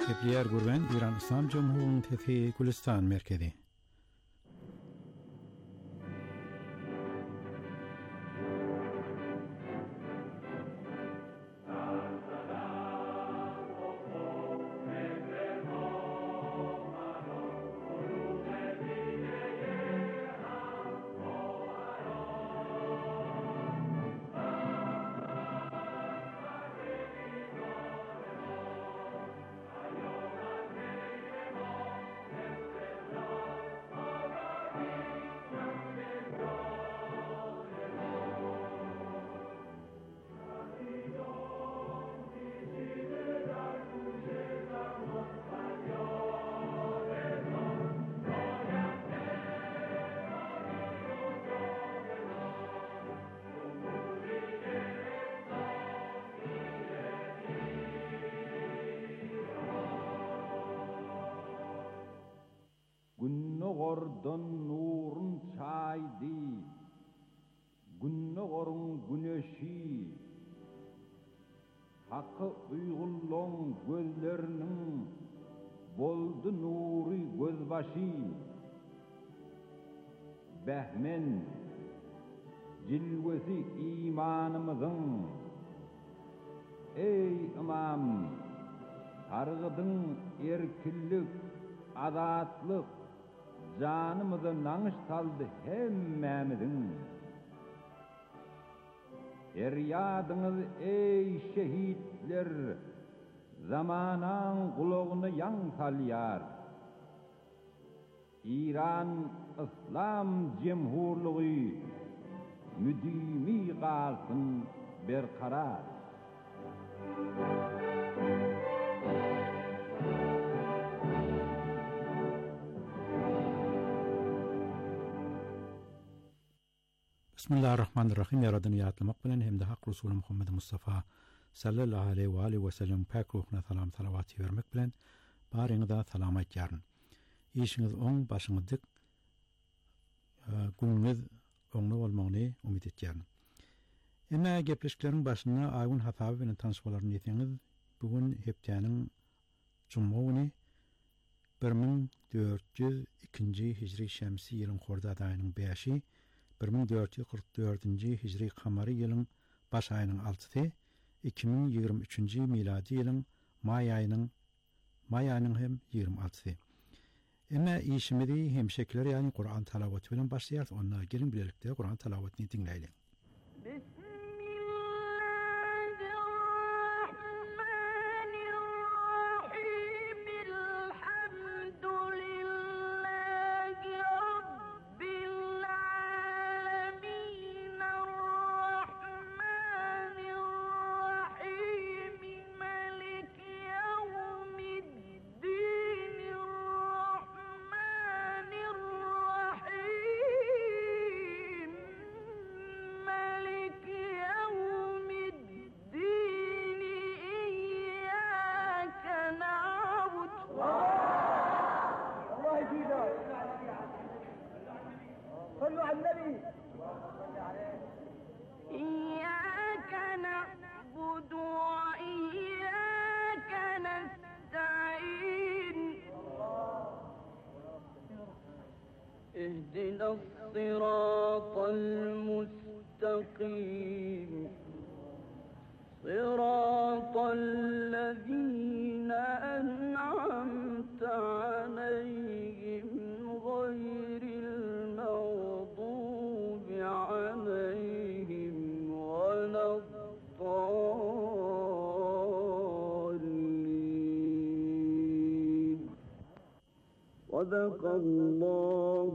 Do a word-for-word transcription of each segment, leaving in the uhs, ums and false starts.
Tebriyar Gurben, İran İslam Cumhuriyeti Fethi Gülistan Merkezi. Günnogordan nurun çaydı, günnogorun güneşi, hakkı uygulun gözlerinin boldu nuri gözbaşı, behmen cilvesi imanımızın, ey imam, targıdın erkillik, adatlık, canımızı nanış saldı hemmemizin. Feryadınız ey şehitler, zamanan kulağını yan salyar. İran İslam Cemhurluğu müdimi kalsın berkarar. Bismillahirrahmanirrahim. Yaradını yatlamak bilen hem de hak Resulü Muhammed Mustafa sallallahu aleyhi ve aleyhi ve sellem pak ruhuna salam salavati vermek bilen barinize salamat yarın. İşiniz on, başınız dik, gününüz onlu olmağını umid etyarın. Ema gepleşiklerin başına ayın hasabı bilen tanışmalarını yetiniz, bugün heptanın Cumhuriyeti bir bin dört yüz ikinci Hicri Şemsi yılın Xordad ayının beşi, bir bin dört yüz qirq dördüncü Hicri Qamari yılın baş ayının altısı, iki bin yirmi üçüncü miladi yılın may ayının may ayının hem yirmi altısı. Ama işimizi hemşekler yani Kur'an talavatı bilen başlayarız. Onunla gelin birlikte Kur'an talavatını dinleyelim. صلوا على النبي. إياك نعبد وإياك نستعين. اهدنا الصراط المستقيم صراط الذين أنعمت عليهم غير المغضوب عليهم ولا الضالين. صدق الله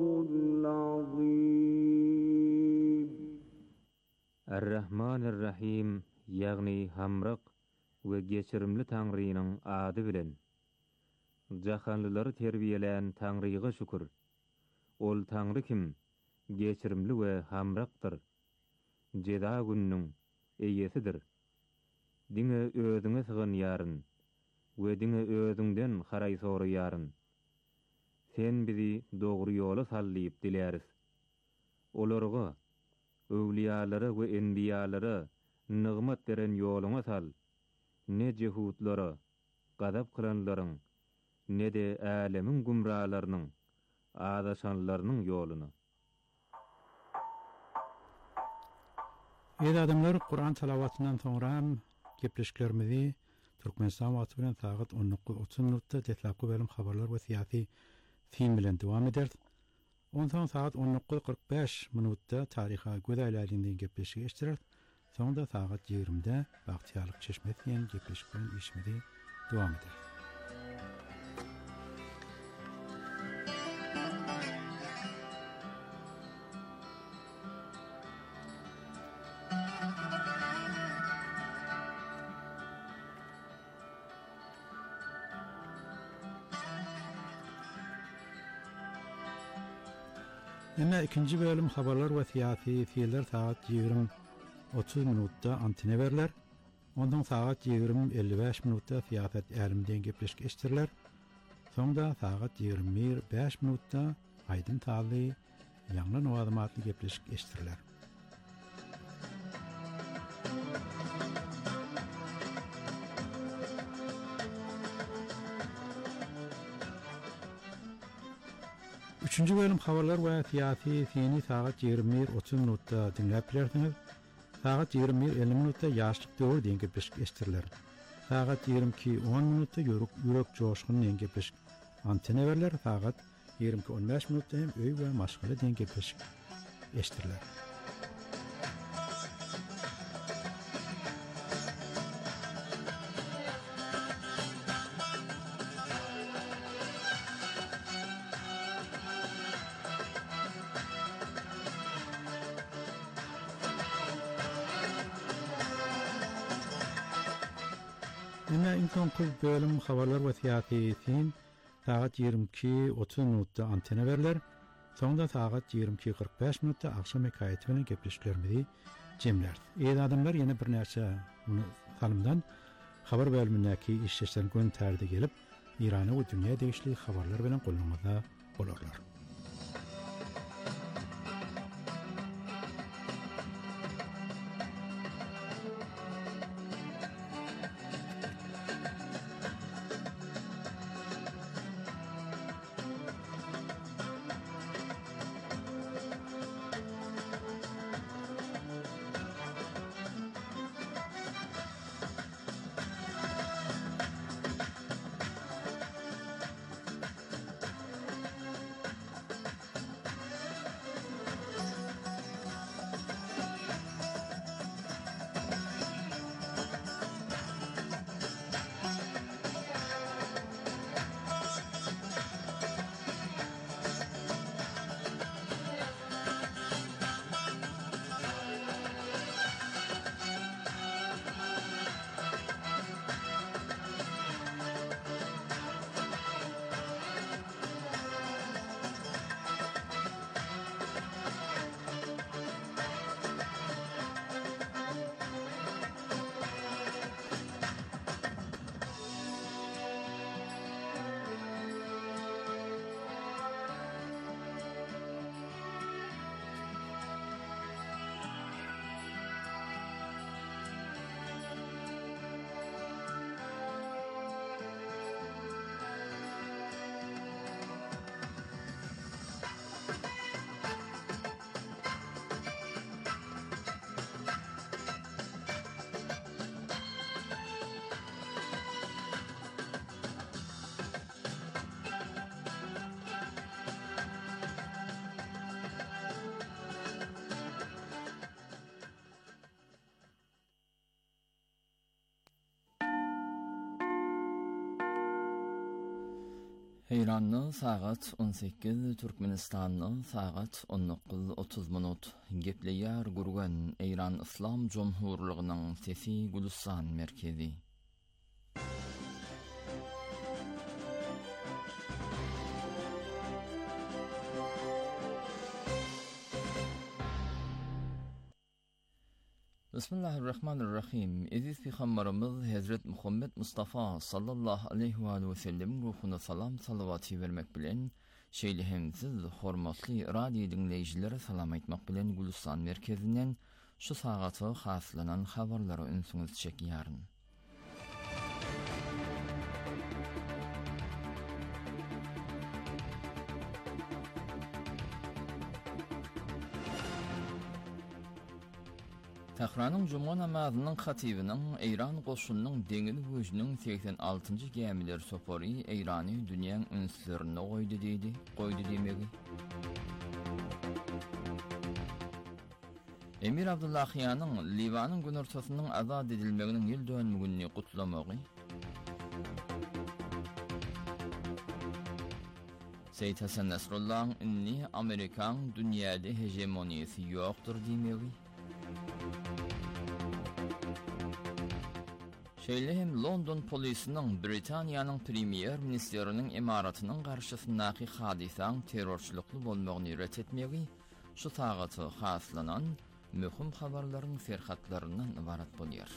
العظيم. الرحمن الرحيم yani hamrak ve geçirimli Tanrı'nın adı bilen. Jahanlıları terbiyeleyen Tanrı'ya şükür. Ol Tanrı kim? Geçirimli ve hamraktır. Ceda gününün eyyesidir. Dine özüne sığın yarın ve dine özünden haray soru yarın. Sen bizi doğru yola sallayıp dileriz. Olarga, öwliyalara ve enbiyalara nığmat deren yoluna sal. Ne cehutlara, gadap kılanlaryň nede älemiň gumralarynyň adaşanlarynyň ýoluny. Ýa adamlar Kur'an talawatynyň soňra gepleşiklerimizi Türkmenistan wagty bilen saat on dokuz otuz minutda detlapky bölüm habarlar we syýasy film bilen dowam eder. Ondan saat on dokuz kırk beş minutda taryha gözelliginden gepleşik geçirer. Soňra saat ýigrimide wagtýarlyk çeşme diýen gepleşik bilen işmedi dowam eder. Ene ikinci bölüm habarlar we syýasy fiiller saat ýigrim otuz minutda antene berler. Ondan saat ýigrim elli beş minutda syýasat älimden gepleşik eşdirler. Soňra saat ýigrim bir beş minutda Aydın Taly ýangy nowazmatly gepleşik eşdirler. Üçüncü bölüm habarlar we syýasy fiýini saat ýigrim bir otuz minutda dinläp bilersiňiz. Saat ýigrim bir elli minutda ýaşlyk döwür diýen gepleşik eşdiriler. Saat ýigrim iki on minutda ýürek ýürek joşgyny diýen gepleşik antene berler. Saat ýigrim iki on beş minutda hem öý we maşgala diýen gepleşik eşdiriler. Ene insoňky bölüm habarlar we syýasy film saat ýigrim iki otuz minutda antene berler. Soňra saat ýigrim iki kırk beş minutda akşam hekaýeti bilen gepleşiklerimizi jemler. Eýle adamlar ýene bir näçe muny salymdan habar bölümindäki işleşen gün tärde gelip Irana we dünýä degişli habarlar bilen gollanmada bolarlar. İran'ın saat on sekiz, Türkmenistan'ın saat on dokuz otuz minut. Gepleýär gurgan İran İslam Cumhurluğu'nun sesi Gülistan merkezi. Bismillahirrahmanirrahim. Aziz Peygamberimiz Hazret Muhammed Mustafa sallallahu aleyhi ve sellem ruhuna salam salavatı vermek bilen şeýlehimsiz hormatly radio dinleýjilere salam aýtmak bilen Gülistan merkezinden şu sagatı haslanan habarlary ünsüňiz çekýäryn. Tahranyň juma namazynyň hatibining Eýran goşunynyň deňiz güýjüniň seksen altynjy gämiler sopory Eýrany dünýäň ünslerine goýdy diýdi. Goýdy diýmegi. Emir Abdullahiyanyň Liwanyň gün ortasynyň azad edilmeginiň ýyl dönümini gutlamagy. Seýid Hasan Nasrullahyň inni Amerikan dünýäde hegemoniýasy ýokdur diýmegi. Şeýle hem London polisiniň Britaniýanyň premier ministeriniň imaratynyň garşysyndaky hadisaň terrorçylykly bolmagyny ret etmegi şu tagaty haslanan möhüm habarlaryň serhatlaryndan ibarat bolýar.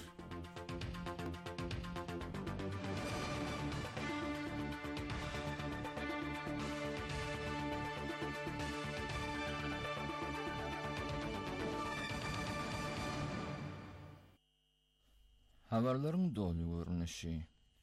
Habarlaryň dolu görnüşi.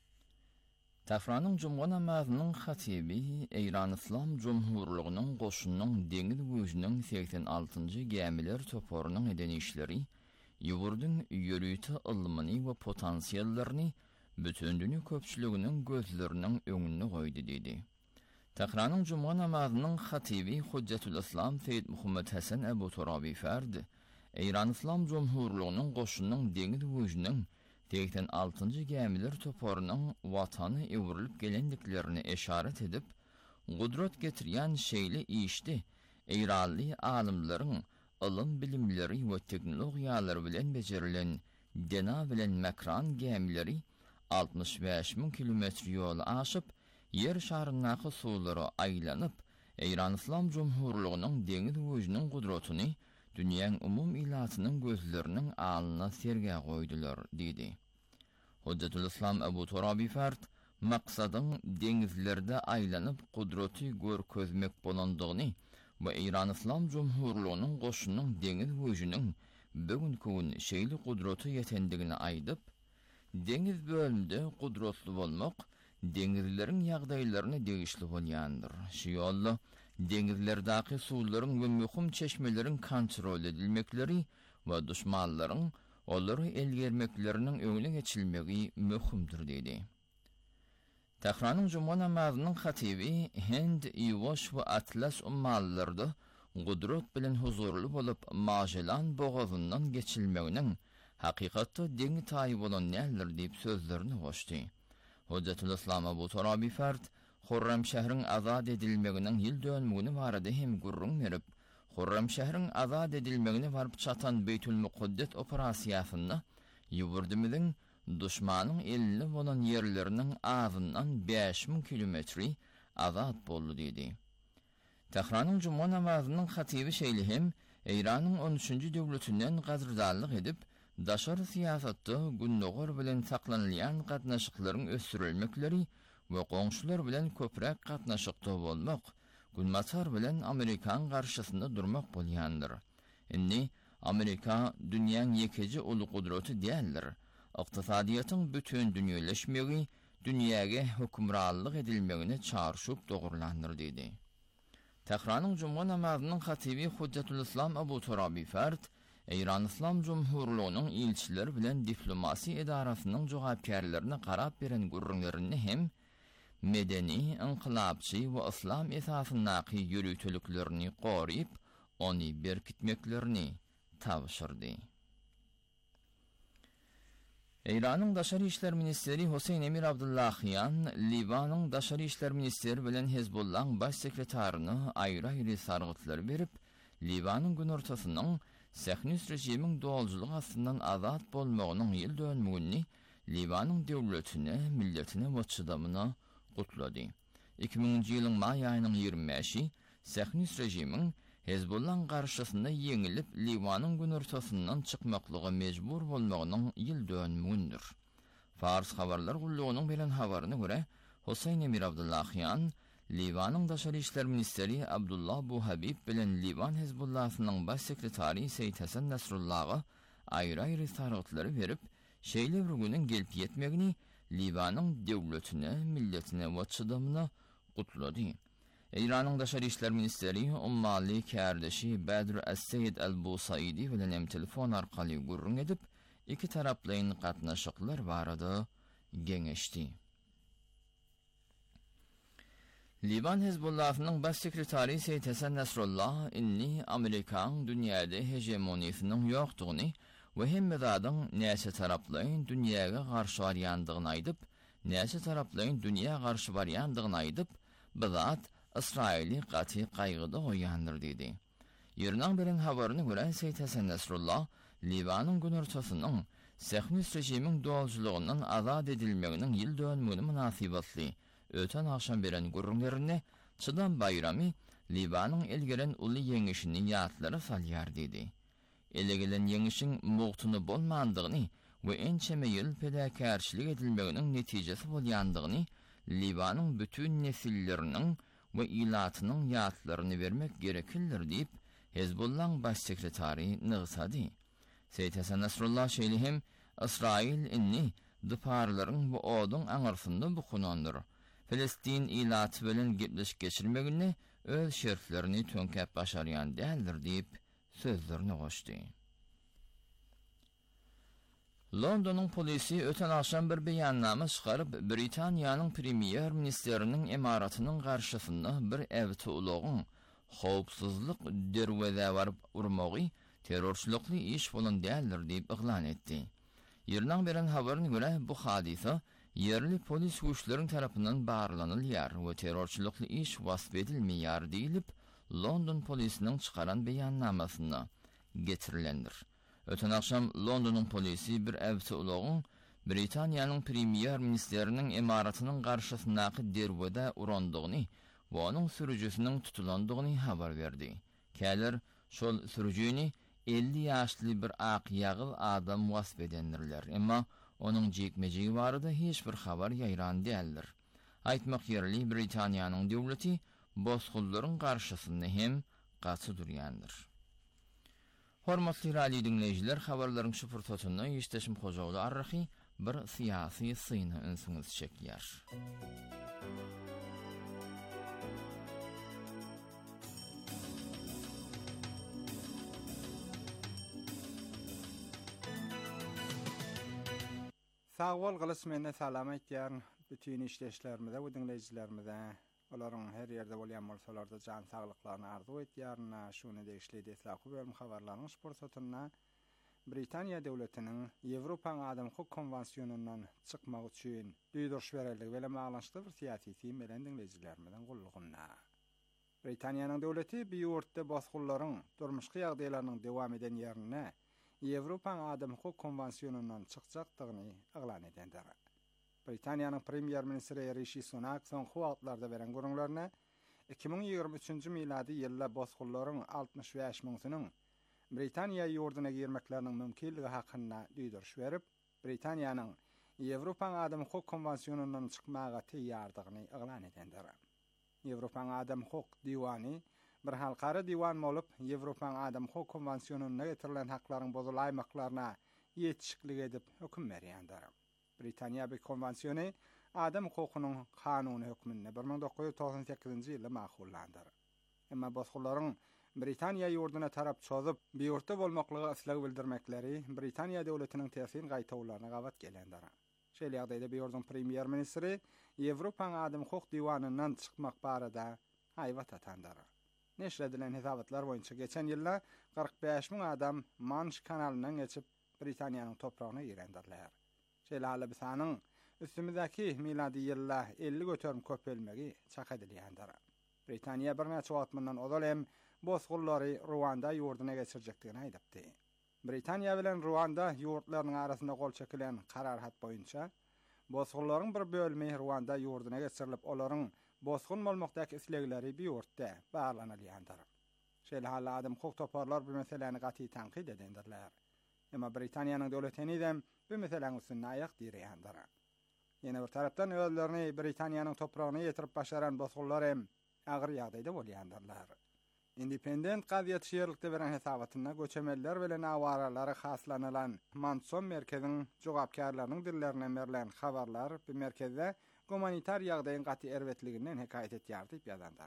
Tahranyň juma namazynyň hatibi Eýran Islam Jumhurlygynyň goşunynyň deňiz güýjüniň seksen altynjy gämiler toporunyň eden işleri ýurdun ýörüýti ilmini we potensiallaryny bütün dünýä köpçüliginiň gözleriniň öňüne goýdy diýdi. Tahranyň juma namazynyň hatibi Hujjatul Islam Seýid Muhammed Hasan Abu Turabi Fard Eýran Islam Jumhurlygynyň goşunynyň deňiz güýjüniň seksen altynjy gämiler toporunyň watany öwrülip gelendiklerini eşaret edip, gudrat getirýän şeýle işdi Eýranly alymlaryň ilm bilimleri we teknologiýalary bilen becerilen dena bilen makran gämileri altmış beş min kilometr ýol aşyp, ýer şaryndaky suwlary aýlanyp, Eýran Islam Jumhurlygynyň deňiz güýjüniň gudratyny dünýäň umum ilatynyň gözleriniň alyna serge goýdular diýdi. Hujjatul Islam Abu Turabi Fard maksadyň deňizlerde aýlanyp gudraty görkezmek bolandygyny we Eýran Islam Jumhurlygynyň goşunynyň deňiz güýjüniň bugünkü şeýle gudraty ýetendigini aýdyp, deňiz bölümde gudratly bolmak deňizleriň ýagdaýlaryny degişli bolýandyr. Şu ýolla deňizlerdäki suwlaryň we möhüm çeşmeleriň kontrol edilmekleri we düşmanlaryň olary elgermekleriniň öňüne geçilmegi möhümdir diýdi. Tahranyň juma namazynyň hatibi Hind, Ýuwaş we Atlas ummallarynda gudrat bilen huzurly bolup Magellan boğazyndan geçilmeginiň hakykatda deňi taýy bolan näler diýip sözlerini goşdy. Hujjatul Islam Abu Turabi Fard Hurram şähriň azad edilmeginiň ýyl dönümini barada hem gurrun berip, Hurram şähriň azad edilmegine baryp çatan Beytül Mukaddes operasiýasyna ýurdumyň düşmanyň eline bolan ýerleriniň azyndan beş min kilometri azad boldy diýdi. Tahranyň juma namazynyň hatibi şeýle hem Eýranyň on üçünjü döwletinden gazrdarlyk edip, daşar siýasatda günnogor bilen saklanylýan gatnaşyklaryň ösürilmekleri we goňşular bilen köprek gatnaşykda bolmak, Günmatar bilen Amerikan garşysynda durmak bolýandyr. Inni Amerika dünýäň ýekeji uly gudraty diýerler. Iqtisadiýatyň bütün dünýeleşmegi dünýäge hökümranlyk edilmegine çarşup dogurlandyr diýdi. Tahranyň juma namazynyň hatibi Hujjatul Islam Abu Turabi Fard Eýran Islam Jumhurlygynyň ilçileri bilen diplomasi edarasynyň jogapkärlerini garap beren gurrunlaryny hem medeni, inqilabçy we islam esasyndaky ýürütülüklerini goryp, ony berkitmeklerini tabşyrdy. Eýranyň Daşary işler ministeri Hoseýn Emir Abdullahyan, Liwanyň Daşary işler ministeri bilen Hezbollahyň baş sekretaryny aýry-aýry sargytlar berip, Liwanyň gün ortasynyň Sähnüs rejimiň doljulyk astyndan azat bolmagynyň ýyl dönümini Liwanyň döwletine, milletine we çydamyna gutlady. iki miňinji ýylyň may aýynyň ýygrimi beşi Sähnüs rejimiň Hezbollahyň garşysynda ýeňilip Liwanyň gün ortasyndan çykmaklygy mejbur bolmagynyň ýyl dönümidir. Fars habarlar gullugynyň bilen habaryna görä, Hoseýn Emir Abdullahyan Liwanyň Daşary işler ministeri Abdullah Bu Habib bilen Liwan Hezbollahynyň baş sekretary Seýid Hasan Nasrullahy aýry-aýry sargytlary berip, şeýle bir güniň gelip ýetmegini Liwanyň döwletine, milletine we çydamyna gutlady. İran'ın Daşary işler ministeri Ummali kärdeşi Badr Es-Seyyid El-Busaidi bilen hem telefon arkaly gurrun edip iki taraplayın gatnaşyklar barada geňeşdi. Liban Hezbollah'nın baş sekretari Seyyid Hasan Nasrallah inni Amerikan dünyada hegemoniýasynyň ýokdugyny we hemme zadyň näçe taraplayyn dünýäge garşy barýandygyny aýdyp, näçe taraplayyn dünýä garşy barýandygyny aýdyp, bu zat İsraili gaty gaýgyda goýandyr dedi. Ýerden beren habaryny gören Seyyid Hasan Nasrallah, Libanyň günortasynyň Sehnus rejimiň dowalçylygyndan azad edilmeginiň ýyl dönümine munasybatly öten akşam beren gurrunlaryny Çydan bayramy Libanyň elgeren uly ýeňişini ýatlara salýar dedi. Ele gelen ýeňişiň mugtuny bolmandygyny we ençeme ýyl pedäkärçilik edilmeginiň netijesi bolýandygyny, Libanyň bütün nesilleriniň we ilatynyň ýatlaryny bermek gerekildir diýip Hezbollah'ın baş sekretari nıgsady. Seyyid Hasan Nasrallah şeýlehim İsrail inni dıparlaryň bu oduň aňarsynda bukunandyr. Filistin ilaty bilen gepleşip geçirmegini öz şerflerini tönkep başarýan däldir diýip sözlerini goşdy. Londonyň polisi öten akşam bir beýannama çykaryp Britaniýanyň premier ministeriniň emaratynyň garşysynda bir ew tuğlagyň howpsuzlyk derwede baryp urmagy terrorçylykly iş bolan däldir diýip iglan etdi. Ýerden beren habaryny göre bu hadisa yerli polis güýçleriň tarapyndan barlanylýar we terrorçylykly iş wasp edilmeýär diýilip London polisiniň çykaran beýannamasynda getirilendir. Öten akşam Londonyň polisi bir ew tuğlagyň Britaniýanyň premier ministeriniň emaratynyň garşysyndaky derwede urandygyny we onuň sürüjüsiniň tutulandygyny habar berdi. Käler şol sürüjüni elli ýaşly bir ak ýagyl adam wasp edendirler. Emma onuň jekmejigi barada hiç bir habar ýaýran däldir. Aýtmak ýerli Britaniýanyň döwleti bosgullaryň garşysynda hem gaty durýandyr. Hormatly radio dinleýijiler, habarlaryň şu fursatyny ýeşdeşim Hojagly Arrahy bir syýasy syny öňsüňiz çekýär. Sağ bol gylysmyny salamat ýaryň bütün işleşlerimize we dinleýijilerimize, olaryň her ýerde bolýan bolsalar da jan saglyklaryny arzu etýärna, şuny degişli deslaki bölüm habarlaryň şporsatyna Britaniýa döwletiniň Ýewropa Adam Huk Konwensiýonundan çykmak üçin düýdürş bereligi bilen baglanşykly bir syýasy bilen dinleýijilerimizden gullugyna. Britaniýanyň döwleti bu ýurtda bosgullaryň durmuşky ýagdaýlarynyň dowam eden ýerine Ýewropa Adam Huk Konwensiýonundan çykjakdygyny iglan edendir. Britaniýanyň premier ministri Rishi Sunak soňky wagtlarda beren gurrunlaryna iki ming ýygrimi üçinji miladi ýylda bosgullaryň altmış beş miňsiniň Britaniýa ýurduna girmekleriniň mümkinligi hakynda düýdürş berip, Britaniýanyň Ýewropa Adam Huk Konwensiýonundan çykmaga teýýardygyny iglan edendir. Ýewropa Adam Huk diwany bir halkara diwan bolup Ýewropa Adam Huk Konwensiýonuna getirilen haklaryň bozulaýmaklaryna ýetişiklik edip höküm berýändir. Britaniýa bu konwensiýony adam hukukynyň kanuny hökmünde bir ming dokuz ýüz toksan sekizinji ýylda makullandyr. Emma bosgullaryň Britaniýa ýurduna tarap çözyp, bu ýurtda bolmaklygy aslagi bildirmekleri Britaniýa döwletiniň täsin gaýtawlaryna gabat gelendir. Şeýle ýagdaýda bu ýurdun premier ministri Ýewropa Adam Huk diwanyndan çykmak barada haýbat atandyr. Neşr edilen hesabatlar boýunça geçen ýylda kırk beş miň adam Manş kanalynyň geçip Britaniýanyň topragyna girendirler. Şeýle hala bu sanyň üstümizdäki miladi ýylda elli götürüm köpelmegi çak edilýändir. Britaniýa bir näçe wagt mundan ozal hem bosgullary Ruanda ýurduna geçirjekdigini aýdypdy. Britaniýa bilen Ruanda ýurtlarynyň arasynda gol çekilen karar hat boýunça bosgullaryň bir bölmi Ruanda ýurduna geçirilip, olaryň bosgun bolmakdaky islegleri bu ýurtda baglanylýandyr. Şeýle hala adam huk toparlar bu meseleni gaty tanqid edendirler. Emma Britaniýanyň döwletini dem bu meseleň üstünde aýak dirýändir. Ýene bir tarapdan özlerini Britaniýanyň topragyna ýetirip başaran bosgullar hem agyr ýagdaýda bolýandyrlar. Independent gaziýet şeýerlikde beren hesabatyna göçemeller bilen awaralary haslanylan Manson merkeziň jogapkarlarynyň dillerinden berilen habarlar bu merkezde humanitar ýagdaýyň gaty erwetliginden hekaýet etýär diýip ýazandyr.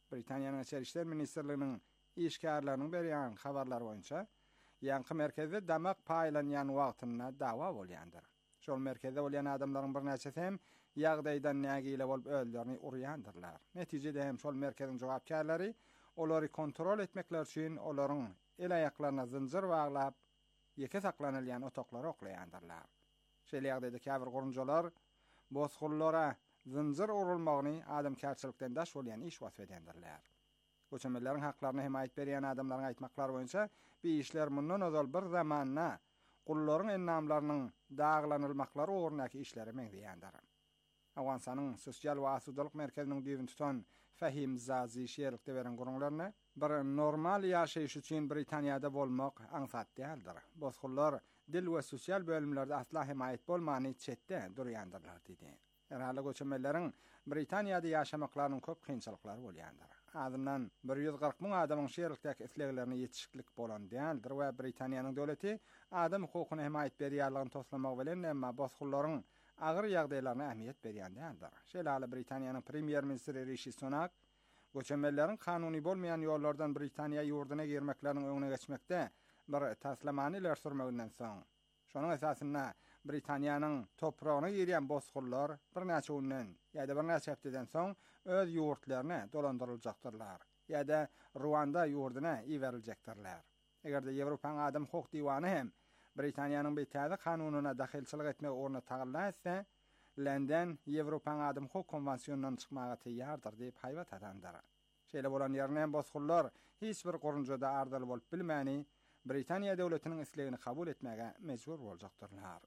Britaniýanyň Içeri işler ministrliginiň işgärleriniň berýän habarlary boýunça ýanky merkezde damak paýlanýan wagtyna dawa bolýandyr. Şol merkezde bolýan adamlaryň bir näçesi hem ýagdaýdan nägile bolup öldürni urýandyrlar. Netijede hem şol merkeziň jogapkärleri olary kontrol etmekler üçin olaryň el aýaklaryna zynjir baglap ýeke saklanylýan otaklary oklaýandyrlar. Şeýle ýagdaýda käbir gurunjalar bozgullara zynjir urulmagyny adamkärçilikden daş bolýan iş wasp edendirler. Göçmenleriň haklaryna himayet berýän adamlaryň aýtmaklary boýunça bu işler mundan ozal bir zamanna gullaryň ennamlarynyň daglanylmaklary ugrundaky işleri meňzeýändir. Awgansanyň sosial we asudalyk merkeziniň düýbün tutan Fahim Zazi şeýerlikde beren gurunlaryna bir normal ýaşaýyş üçin Britaniýada bolmak aňsat däldir. Bozgullar dil we sosial bölümlerde asla himayet bolmany çetde durýandyrlar diýdi. Erhali göçmenleriň Britaniýada ýaşamaklarynyň köp kynçylyklary bolýandyr. Adamdan bir yüz kırk min adamyň şeýerlikdäki isleglerine ýetişiklik bolan däldir we Britaniýanyň döwleti adam hukukyna himayet berýärligini toslamak bilen emma bozgullaryň agyr ýagdaýlaryna ähmiýet berýän däldir. Şeýle Britaniýanyň premier ministri Rishi Sunak göçmenleriň kanuny bolmaýan ýollardan Britaniýa ýurduna girmekleriň öňüne geçmekde bir taslamany iler sürmeginden soň şonuň esasyna Britaniýanyň topragyna girýän bozgullar bir näçe günden ýa-da bir näçe hepdeden soň öz ýurtlaryna dolandyryljaktyrlar ýa-da Ruanda ýurduna iweriljekdirler. Egerde Ýewropaň Adam Hukuk Diýwany hem Britaniýanyň betäze kanunyna dahilçilik etmek orna taýlansa, London Ýewropaň Adam Hukuk konwensiýonunyň çykmagy teýýardyr diýip haýbat atandyr. Şeýle bolan ýerine bozgullar hiç bir gurunjada ardaly bolup bilmäni Britaniýa döwletiniň islegini kabul etmäge mejbur boljaktyrlar.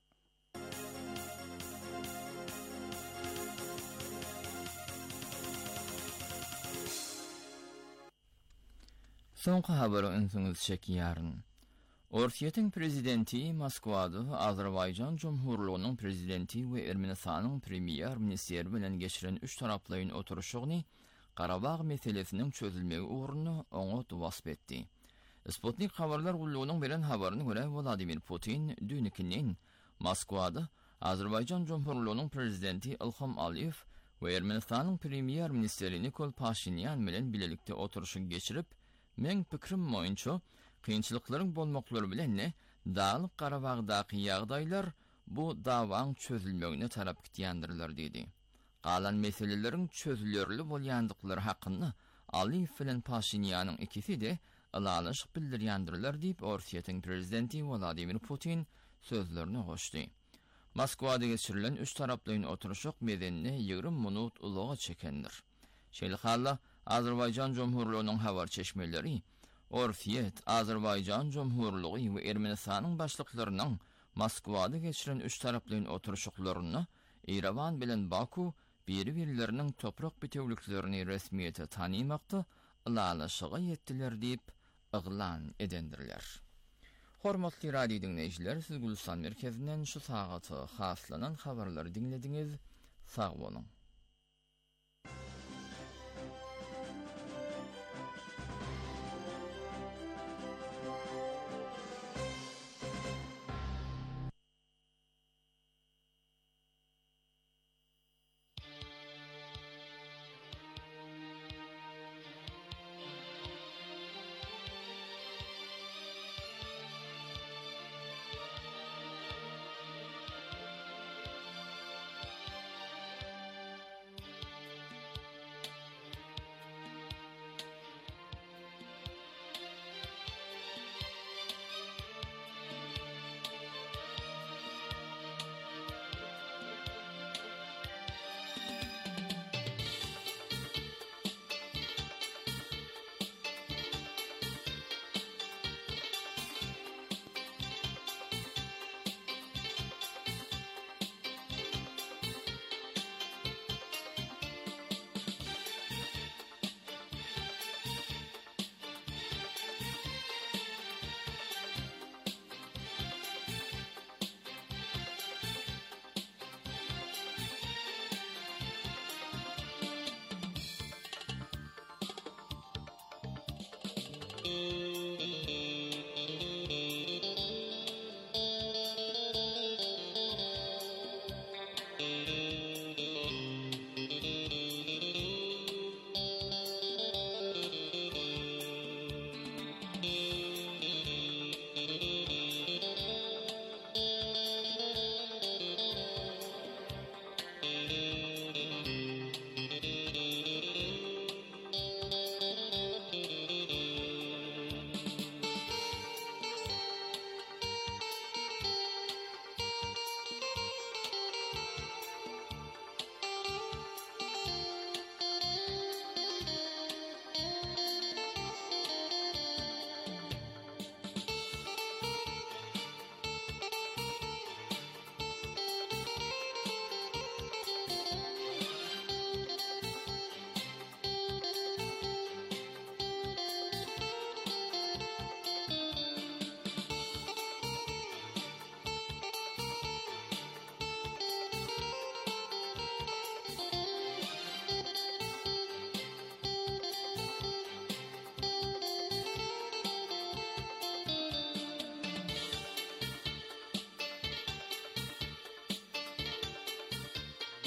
Soňky habary öňsüňiz çekýäryn. Orsiýetiň prezidenti Moskwada Azerbaýjan Jumhurlygynyň prezidenti we Ermenistanyň premier ministri bilen geçiren üç taraplyň oturuşyny Qarabağ meselesiniň çözülmegi ugruna oňa wasp etdi. Sputnik habarlar gullugynyň beren habaryna görä Vladimir Putin dünükinin Moskwada Azerbaýjan Jumhurlygynyň prezidenti Ilham Aliyev we Ermenistanyň premier ministri Nikol Pashinyan bilen bilelikde oturuşy geçirip men pikrim boýunça kynçylyklaryň bolmaklary bilen Dağlyk Qarabağdaky ýagdaýlar bu dawaň çözülmegine tarap gitýändirler diýdi. Galan meselelerin çözülýärli bolýandyklary hakynda Aliyev bilen Pashinyanyň ikisi de alalyşyk bildirýändirler diýip Orsiýetiň prezidenti Vladimir Putin sözlerini goşdy. Moskwada geçirilen üç taraplyň oturuşyk medenine ýigrim minut ulyga çekendir. Şeýle halla Azerbaýjan Jumhurlygynyň habar çeşmeleri Orsiýet, Azerbaýjan Jumhurlygy we Ermenistanyň başlyklarynyň Moskwada geçiren üç taraplyň oturuşyklaryny Erevan bilen Baku biri-birileriniň toprak bitewliklerini resmiýete tanymakda alalyşyga ýetdiler diýip yglan edendirler. Hormatly radio dinleýijiler, siz Gulistan merkezinden şu sagaty haslanan habarlary dinlediňiz. Sag bolun.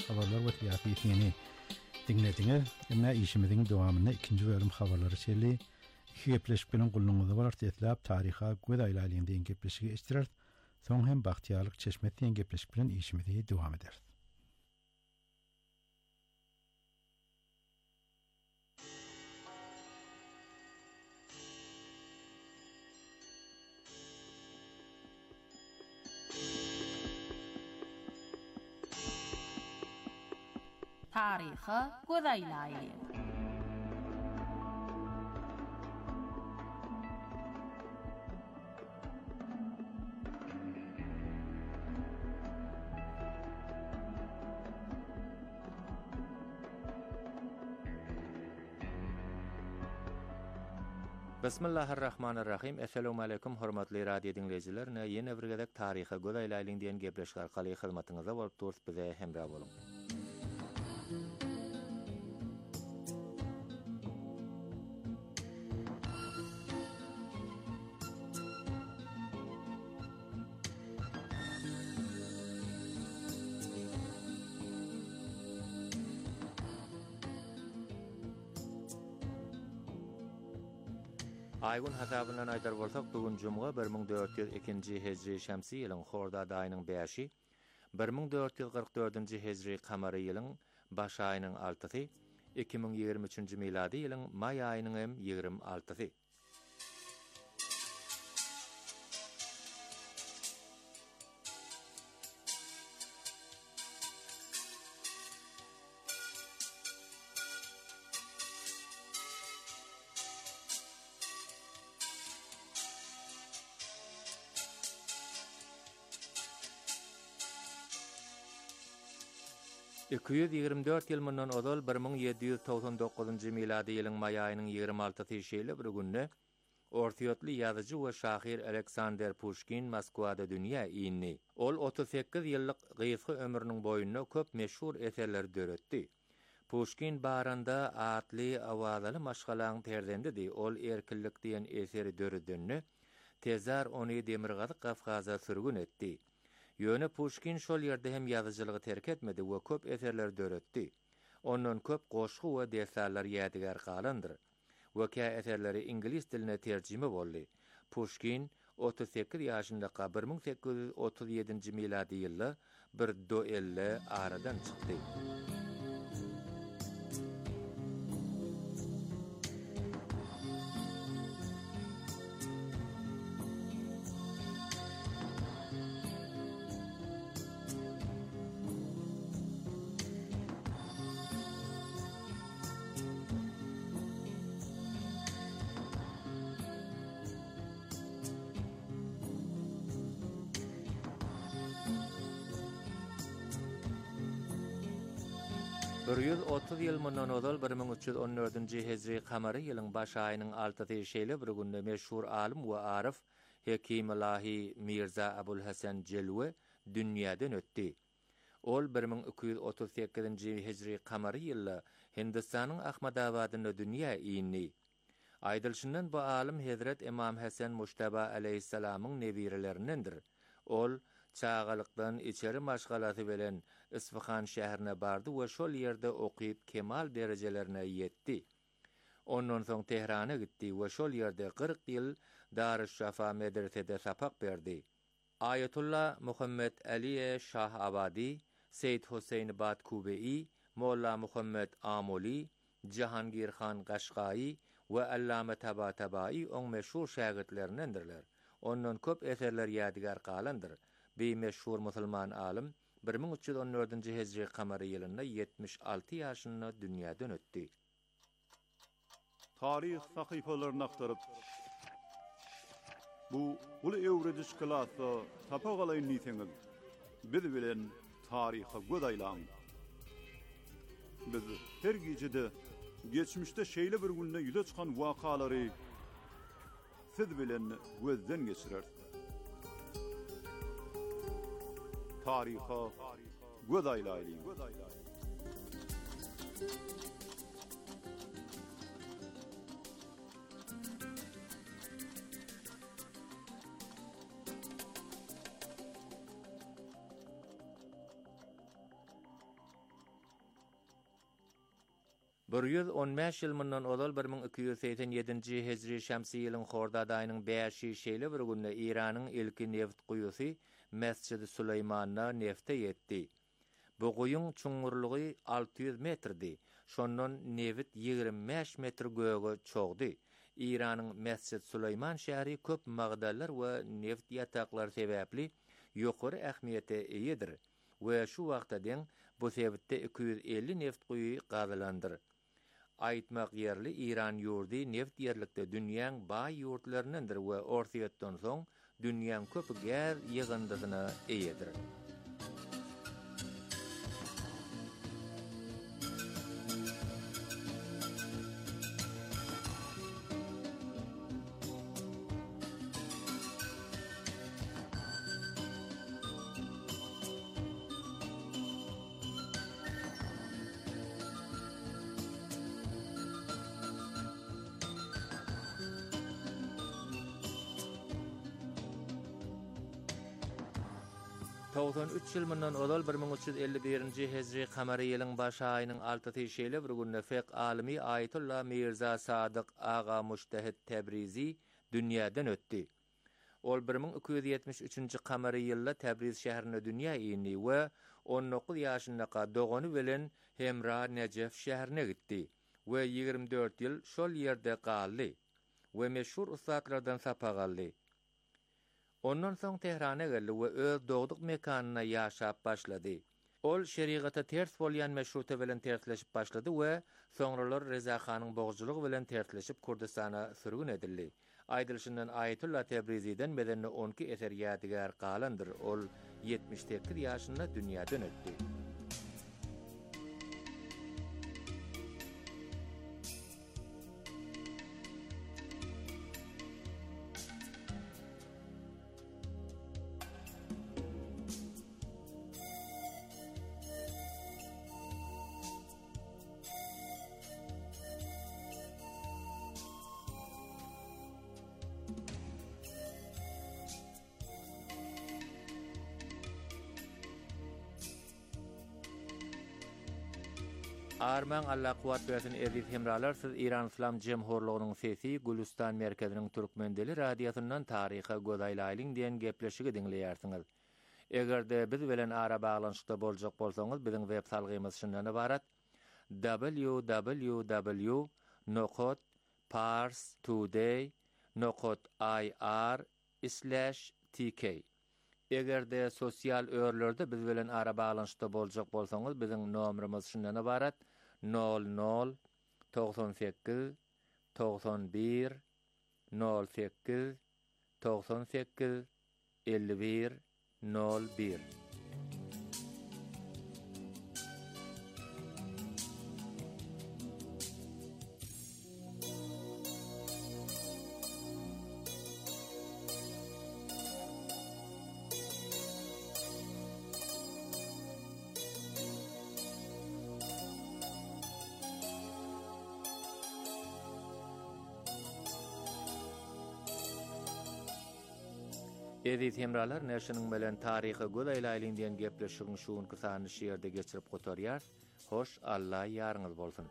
habarlar ve kıyafetini dinlediniz. Ama işimizin devamında ikinci bölüm haberleri şerli. İki gepleşiklerin kullanımı var. Etlap tariha Gödaylaylığın deyin gepleşiki iştirar. Son hem bahtiyarlık çeşmet deyin gepleşiklerin işimizi devam eder. Tarixi Gödaylaylı. Bismillahirrahmanirrahim. Assalamu alaykum hormatly radio dinleyijiler. Ýene bir gezek taryhy Gödaylaýlyň diýen gepleşikler galy hyzmatyňyza bolup durýar, bize hemra bolun. Aýgun hasabyndan aýdar bolsak, bugün jumga bir ming dört ýüz iki hejri şämsi ýylyň Hordad aýynyň beşi, bir ming dört ýüz kırk dördünji hejri kamary ýylyň baş aýynyň altysy, iki ming ýygrimi üçinji miladi ýylyň may aýynyň hem ýygrimi altysy. iki yüz ýygrimi dört ýyl mundan ozal bir ming ýedi ýüz togsan dokuzunji miladi ýylyň may aýynyň ýygrimi altysy şeýle bir günne ortaýotly ýazyjy we şahyr Aleksander Pushkin Moskwada dünýä iýinni. Ol otuz sekiz ýyllyk gysga ömrüniň boýunda köp meşhur eserler döretdi. Pushkin baranda atly awazaly maşgalaň perzendidir. Ol erkinlik diýen eseri döredinni. Tezar ony Demirgazy Kafkaza sürgün etdi. Ýöne Pushkin şol ýerde hem ýazyjylygy terk etmedi we köp eserler döretdi. Ondan köp goşgy we dersler ýadigar galandyr. Weka eserleri ingliz diline terjime boldy. Pushkin otuz sekiz ýaşynda bir ming sekiz ýüz otuz ýedinji miladi ýylda bir duelle aradan çykdy. bir yüz otuz ýyl mundan ozal bir ming üç ýüz on dördünji hejri kamary ýylyň baş aýynyň altysy şeýle bir günde meşhur alim we arif Hekim Ilahi Mirza Abul Hasan Jelwe dünýäden ötdi. Ol bir ming iki ýüz otuz sekizinji hejri kamary ýylda Hindistanyň Ahmadabadyna dünýä iýinni. Aýdylşyndan bu alim Hazrat Imam Hasan Mujtaba aleyhissalamyň nebirelerindendir. Ol çağalykdan içeri maşgalasy bilen Isfahan şäherine bardy we şol ýerde okyp kemal derejelerine ýetdi. Ondan soň Tehrana gitdi we şol ýerde kırk ýyl Darüşşafa medresede sapak berdi. Ayetullah Muhammed Ali Şah Abadi, Seyyid Husayn Batkubei, Molla Muhammed Amoli, Jahangir Khan Qashqai we Allama Tabatabai on meşhur şagirdlerindendirler. Ondan köp eserler ýadigar galandyr. Bir meşhur musulman alim bir ming üç ýüz on dördünji hejri kamary ýylynda yetmiş alty ýaşynda dünýäden ötdi. Tarih sahypalaryny aktaryp bu ulu öwrediş klasy tapagalyň niýetiňiz biz bilen taryha Gödaylaň. Biz her gejede geçmişde şeýle bir günde ýüze çykan wakalary siz bilen gözden geçirer. Tariha Gödaylaýly. bir yüz on beş ýyl mundan ozal bir ming iki yüz seksen ýedinji hijri şämsi ýylyň Horda aýynyň beşi şeýle bir günde Iranyň ilki neft guýusy Mescid Süleýmana nefte ýetdi. Bu guýuň çuňgurlygy alty yüz metrdi. Şondan nevit ýigirme beş metr göge çoğdy. İranyň Mescid Süleýman şähri köp magdallar we neft ýataklar sebäpli ýokary ähmiýete eýedir we şu wagtdan bu sebäpde iki yüz elli neft guýy gazalandyr. Aýtmak ýerli İran ýurdy neft ýerlikde dünýäň baý ýurtlaryndandyr we ortaýatdan soň dünýäň köp gär ýygyndysyna eýedir. doksan üç ýyl mundan ozal bir ming üç yüz elli birinji hijri kamary ýylyň baş aýynyň alty şeýle bir günde fiq alimi Ayetullah Mirza Sadyk Aga Mujtahid Tebrizi dünýäden ötdi. Ol bir ming iki yüz ýetmiş üçinji kamary ýylda Tebriz şäherine dünýä ýyny we on dokuz ýaşyndaky dogany bilen Hemra Nejef şäherine gitdi we ýygrimi dört ýyl şol ýerde galdy we meşhur ustadlardan sapagaldy. Ondan soň Tehrana geldi we öz dogduk mekanyna ýaşap başlady. Ol şeriata ters bolýan meşrute bilen tersleşip başlady we soňralar Reza Khanyň boguzçylygy bilen tersleşip Kurdistana sürgün edildi. Aýdylşyndan Ayetullah Tebrizi'den bedenine on iki eser ýadigar galandyr. Ol ýetmiş sekiz ýaşynda dünýäden ötdi. Arman Allah kuwat bersin eziz hemralar, siz İran İslam Jemhurlugynyň sesi Gülistan merkeziniň türkmen dili radiosundan taryha gozaýlaýlyň diýen gepleşigi dinleýärsiňiz. Egerde biz bilen ara baglanşykda boljak bolsaňyz, biziň web salgymyz şundan ibarat: w w w nokta pars today nokta i r slash t k. Egerde sosial örlerde biz bilen ara baglanşykda boljak bolsaňyz, biziň nomerimiz şundan ibarat: nol nol doksan sekiz doksan bir nol sekiz doksan sekiz elli bir nol bir. Eziz hemralar, näşiniň bilen taryhy gozaýlaýlyň diýen gepleşigiň şuň kysany şeýerde geçirip gotarýar. Hoş, Allah ýarňyz bolsun.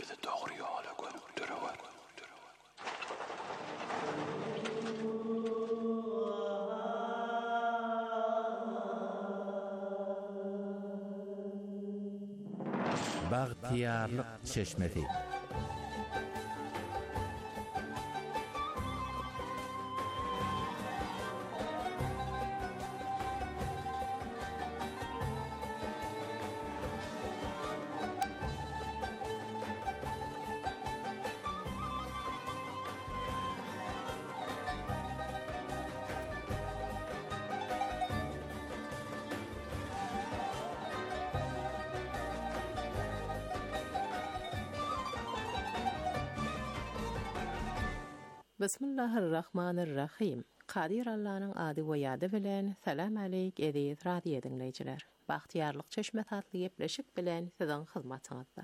bizi doğru yola götürüyor. Baghtiyarlık çeşmesi. Bismillahirrahmanirrahim. Qadir Allah'ın adı we ýady bilen salam aleyk edýät radio dinleýijiler. Baghtiyarlyk çeşme tatly gepleşik bilen siziň hyzmatyňyzda.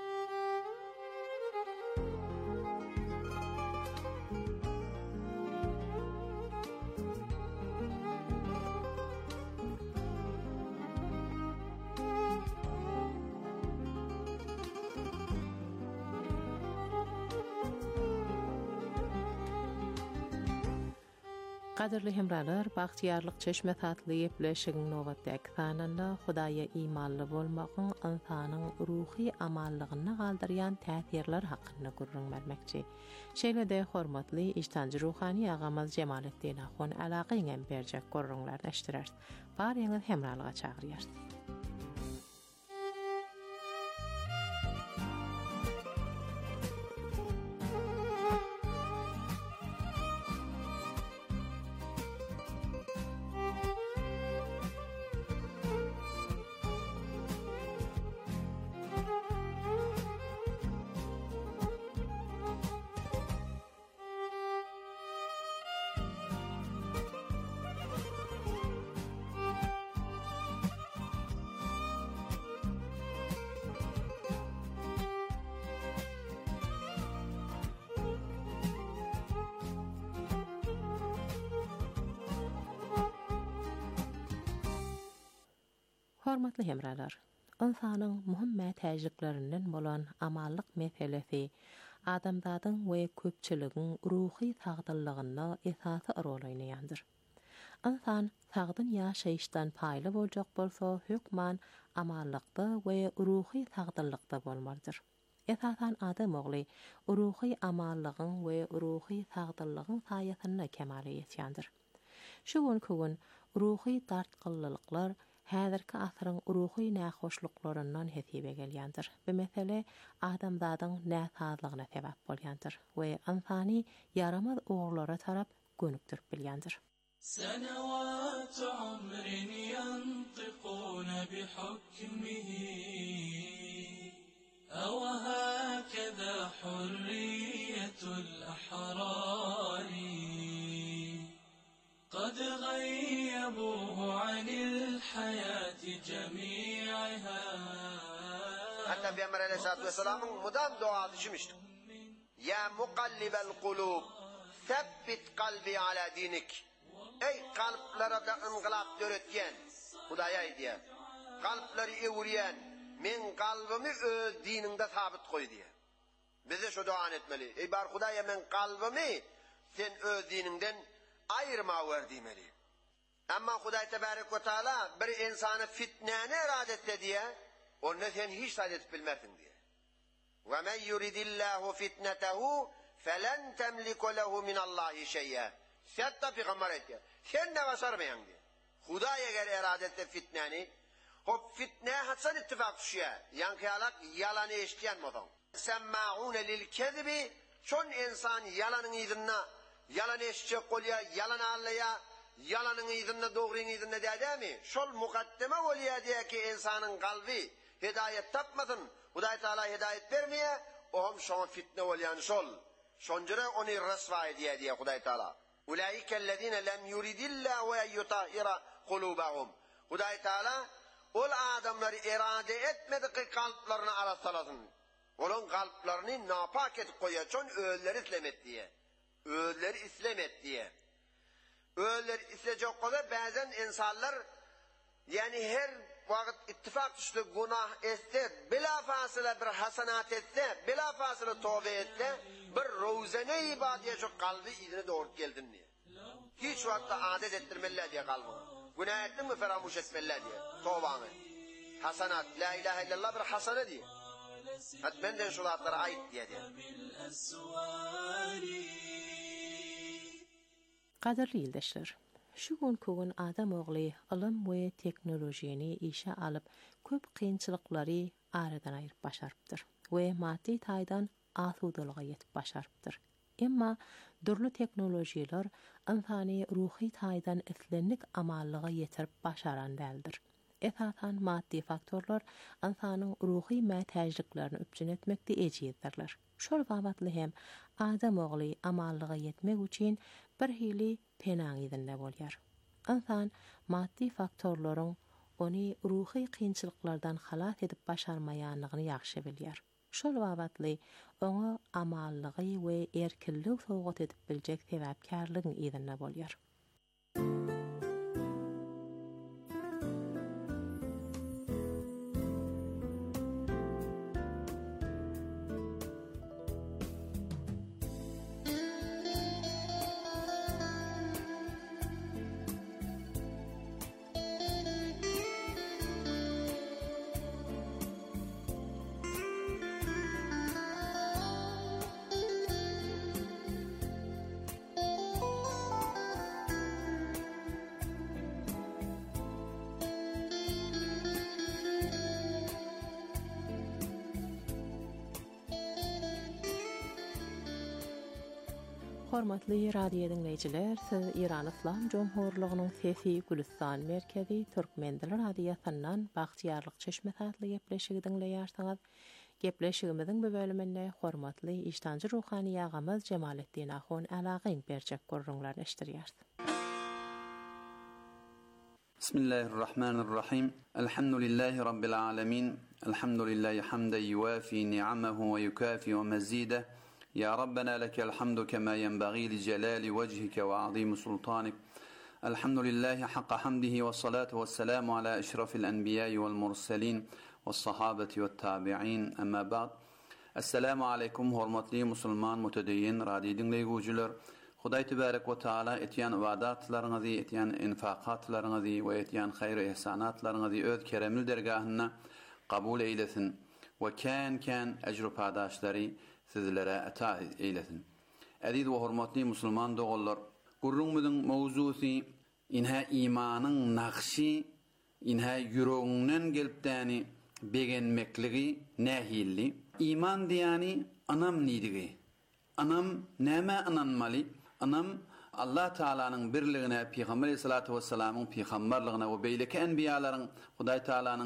Qadirli hemralar, baghtiyarlyk çeşme tatly gepleşigiň nowatdaky sananda Hudaýa imanly bolmagyň insanyň ruhy amallygyny galdyrýan täsirler hakynda gurrunmermekçi. Şeýle-de hormatly iştanjy ruhany agamaz Jemaletdin Ahun alagyň berjek gurrunlar näşdirer. Baryňyz hemralyga çagyrýar. Hormatly hemralar, insanyň muhim täjriklerinden bolan amallyk meselesi adamzadyň we köpçiligiň ruhy sagdyllygyna esasy rol oýnaýandyr. Insan sagdyn ýaşaýyşdan paýly boljak bolsa, hükman amallykda we ruhy sagdylykda bolmalydyr. Esasan adam ogly ruhy amallygyň we ruhy sagdyllygyň saýasyna kemale ýetýändir. Şu gün ruhy dartgyllyklar häzirki asyryň ruhy nähoşluklaryndan hesibe gelýändir. Bu mesele adamzadyň näsazlygyna sebäp bolýandyr we insany yaramaz oglara tarap gönükdirip bilýändir. سنوات عمر ينطقون بحكمه أو هكذا حرية الأحرار قد غيبوه عن الحياة جميعها. Hatta Peygamber Aleyhisselatü Vesselam'ın mudam duası şumiştir. Ya mukallibel kulub, sebbit kalbi ala dinik. Ey kalplara da ıngılap döretken, Hudaýa diýär. Kalpları ewriyen, men kalbimi öz dininde sabit koy diye. Bize şu dua etmeli. Ey bar Hudaýa, men kalbimi sen öz dininden ayırma ver diýmeli. Amma Hudaý tebarek we taala bir insany fitnäne iradetde diye, onu sen hiç saadet bilmersin diye. Ve men yuridillahu fitnetehu felen temliku lehu min Allahi şey'e. Sette peygamber etti. Sen ne başarmayan diye. Hudaý eger iradetde fitnäni, hop fitne hatsan ittifak düşýär. Yankıyalak yalanı eşitýän bolan. Semma'un lil kezibi, çon insan yalanın ýyzyna yalan eşitjek bolýar, yalan anlaýar, yalanın ýyzyna dogryň ýyzyna dädämi? Şol mukaddeme bolýar diýeki insanyň galby hidayet tapmasın, Hudaý Taala hidayet bermeýär, oğam şoň fitne bolýan şol. Şonjura ony raswa edýär diýär Hudaý Taala. Ulaikellezine lem yuridillahu ve yutahhira kulubahum. Hudaý Taala ol adamları irade etmedi ki kalplerini arasalasın. Olun kalplerini napak edip koyar. Çon öğüleri islemet diye. Öğüleri islemet diye. Öğüleri islecek kadar bazen insanlar yani her vakit ittifak düştü günah etse, bila fasıla bir hasanat etse, bila fasıla tövbe etse, bir rozene ibadeye şu kalbi izine doğru geldin diye. Hiç vakti adet ettirmeliler diye kalbine. Günah ettin mi feramuş etmeliler diye. Tövbanı. Hasanat, la ilahe illallah bir hasana diye. Hatta benden şu zatlara ait diye diye. Qadarlı ildeşler, şu gün kugün adam oğlu ilim ve teknolojini işe alıp köp kıyınçılıkları aradan ayırıp başarıptır ve maddi taydan asudalığa yetip başarıptır. Emma dürlü teknolojiler insani ruhi taydan islenlik amallığa yetirip başaran dəldir. Esatan maddi faktorlar insanın ruhi mətajlıklarını üpçün etmekde eciyetdirler. Şol babatlı hem adam oğlu amallığa yetmek için bir hili penang idinde bolyar. İnsan maddi faktorların onu ruhi kıyınçılıklardan halat edip başarmayanlığını yaxşı bilyar. Şol babatlı onu amallığı ve erkillik soğut edip bilecek sebepkarlığın idinde bolyar. Hormatly radio dinleyijiler, siz İran İslam Cumhuriyeti'nin Sesi Gülistan Merkezi Türkmen Dili Radiosynyň Bagtyarlyk çeşme tatly gepleşigi dinleýärsiňiz. Gepleşigimiziň bu bölüminde hormatly iştanjy ruhani ýagymyz Jemaletdin Ahun alagyn berjek görüňler eşdirýär. Bismillahirrahmanirrahim. Elhamdülillahi rabbil alamin. Elhamdülillahi hamden yuwafi ni'amahu ve yukafi ve mazida. يا ربنا لك الحمد كما ينبغي لجلال وجهك وعظيم سلطانك الحمد لله حق حمده والصلاة والسلام على أشرف الأنبياء والمرسلين والصحابة والتابعين أما بعد السلام عليكم hurmatly musulman mutedeyyin radio dinleýüjiler Hudaý tebarek we taala etýän ibadatlaryňyzy etýän infaqatlaryňyzy we etýän haýr ihsanatlaryňyzy öz keremli dergahyna kabul eýlesin we kan kan ejru padaşlary sizlere ata eylesin. Aziz ve hurmatly musulman dogallar, gurrumyzyň mawzusy inha imanyň nakşy, inha yüreginden gelipdäni begenmekligi nähilli. İman diýany anam nidigi. Anam näme ananmaly? Anam Allah Taalanyň birligine, Peýgamber sallallahu aleyhi ve sellem'in peýgamberligine we beýleki enbiyalaryň Hudaý Taalanyň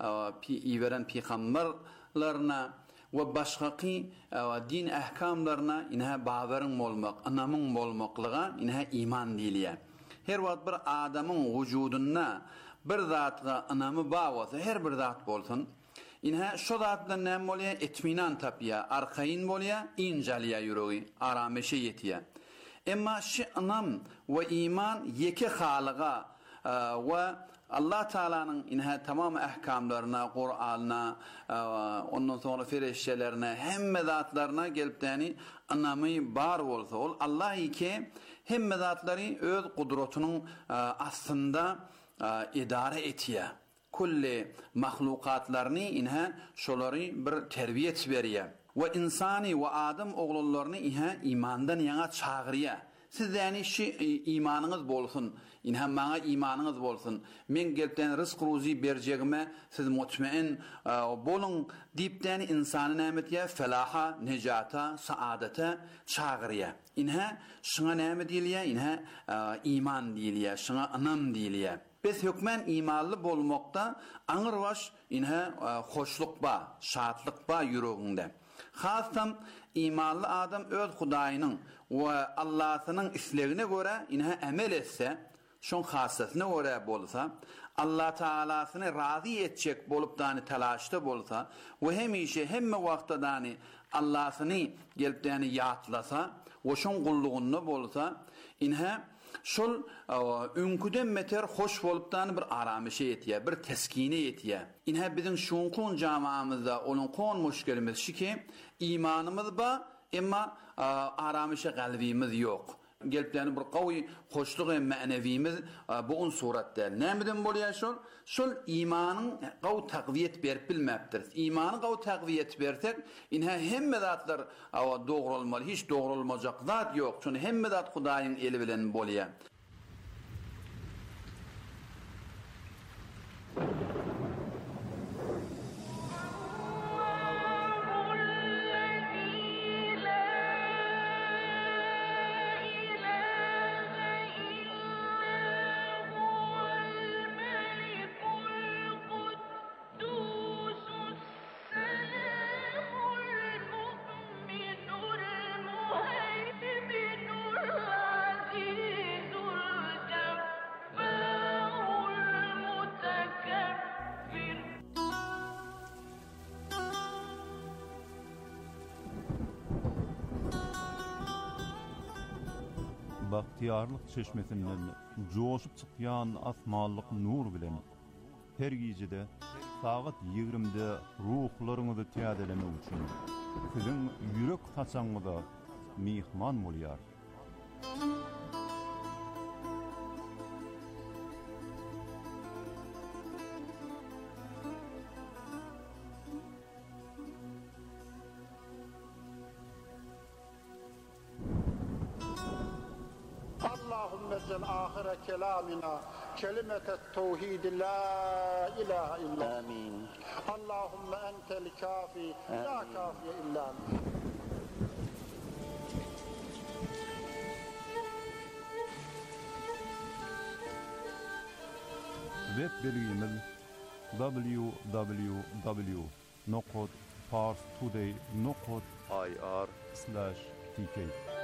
iweren peýgamberlerine ve başgaki din ahkamlarına inha bawaryň bolmak, anamyň bolmaklyga inha iman diýilýär. Her wagt bir adamyň wujuduna bir zatga anamy bawasa, her bir zat bolsun, inha şo zatdan näme bolýar? Etminan tapýar, arkaýyn bolýar, injalýar ýüregi, arameşe ýetýär. Emma şu anam ve iman yeke halyga ve Allah Taalanyň inha tamam ahkamlaryna, Qur'ana, ondan sonra ferişçelerine, hemme zatlaryna gelipdäni anamy bar bolsa, ol Allah ike hemme zatlary öz gudratynyň aslında idare etýär. Kulli mahlukatlaryny inha şolary bir terbiýet berýär. Ve insani we adam oglalaryny inha imandan ýaňa çagyrýar. Siz yani şu imanınız bolsun, inha maňa imanınız bolsun. Men gelipden rızk ruzi berjegime siz mutmain bolun diýipden insany näme diýär? Felaha, nejata, saadata çagyrýar. Inha şuna näme diýilýär? Inha iman diýilýär, şuna anam diýilýär. Biz hükmen imanlı bolmakta aňyrbaş inha hoşluk ba, şatlyk ba ýüreginde. Hasam imanlı adam öz Hudaýynyň we Allah'synyň islegine göre inha amel etse, şoň hasasyna göre bolsa, Allah Taala'syny razy etjek bolup dany talaşda bolsa, we hemişe hemme wagtda dany Allah'syny gelip dany ýatlasa, we şoň gullugyny bolsa, inha şol ünküden meter hoş bolupdan bir aramışa yetiye, bir teskine yetiye. İnhe bizim şunkun camaamızda onun kon müşkelimiz şiki imanımız ba emma aramışa kalbimiz yok. Geliplerini bir qawi hoşluq hem manevimiz bu on suratda. Nämeden bolýar şol? Şol imanın qaw taqwiyet berip bilmäpdir. İmanı qaw taqwiyet bersek, inha hemme zatlar awa dogry bolmaly, hiç dogry bolmajak zat yok. Şonu hemme zat Hudaýyň eli bilen bolýar. Bahtiyarlık çeşmesinden coşup çıkyan asmallık nur bilen her gecede saat yigrimde ruhlarınızı tiyadelemek için sizin yürek taçanıza mihman bolýar. Allahümme ahire kelamina kelimetet tevhid la ilahe illa. Amin. Allahümme entel kafi la kafiye illa ente. Web bilgimiz w w w nokta parstoday nokta i r slash t k.